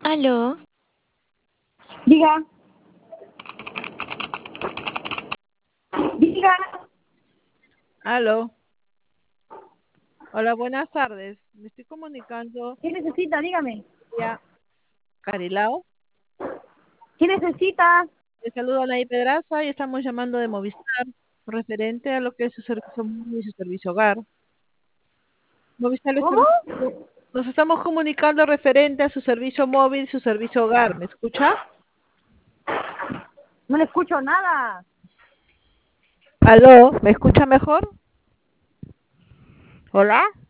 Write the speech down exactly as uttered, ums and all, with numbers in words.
Aló. Diga. Diga. Aló. Hola, buenas tardes. Me estoy comunicando ¿Qué necesita? Dígame. ya Carilao. ¿Qué necesita? Le saludo a Nay Pedraza y estamos llamando de Movistar referente a lo que es su servicio móvil y su servicio hogar. Movistar le ¿Cómo? estamos- nos estamos comunicando referente a su servicio móvil y su servicio hogar. ¿Me escucha? No le escucho nada. Aló, ¿me escucha mejor? Hola.